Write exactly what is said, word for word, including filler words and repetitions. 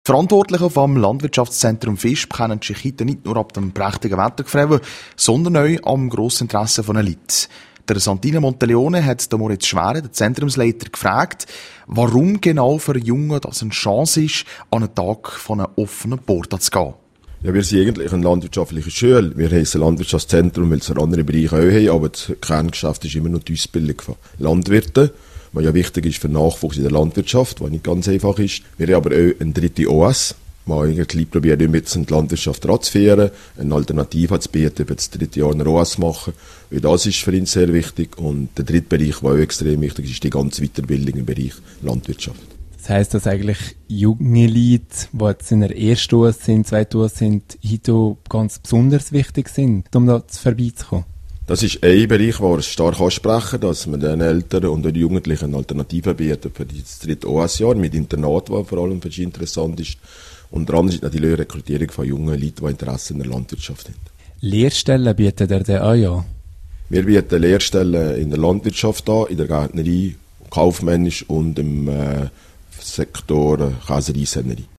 Die Verantwortlichen vom Landwirtschaftszentrum Visp kennen sich heute nicht nur ab dem prächtigen Wetter gefreut, sondern auch am grossen Interesse von den Leuten. Der Santino Monteleone hat Moritz Schwere, den Zentrumsleiter, gefragt, warum genau für Jungen das eine Chance ist, an einen Tag von einer offenen Porta zu gehen. Ja, wir sind eigentlich eine landwirtschaftliche Schule. Wir heissen Landwirtschaftszentrum, weil es einen anderen Bereich auch haben, aber das Kerngeschäft ist immer noch die Ausbildung von Landwirten, was ja wichtig ist für den Nachwuchs in der Landwirtschaft, was nicht ganz einfach ist. Wir haben aber auch eine dritte O S, die eigentlich probieren, mit in die Landwirtschaft ranzuführen, eine Alternative zu bieten, über das dritte Jahr eine O S zu machen. Weil das ist für uns sehr wichtig. Und der dritte Bereich, der auch extrem wichtig ist, ist die ganze Weiterbildung im Bereich Landwirtschaft. Das heisst, dass eigentlich junge Leute, die jetzt in der ersten O S sind, zweiten O S sind, heute ganz besonders wichtig sind, um da vorbeizukommen? Das ist ein Bereich, den wir stark ansprechen, dass wir den Eltern und den Jugendlichen eine Alternative bieten für das dritte O S-Jahr mit Internat, was vor allem für sie interessant ist. Unter anderem ist natürlich die Rekrutierung von jungen Leuten, die Interesse in der Landwirtschaft haben. Lehrstellen bietet ihr dann auch ja? Wir bieten Lehrstellen in der Landwirtschaft an, in der Gärtnerei, kaufmännisch und im äh, Sektor Käserei-Sennerie.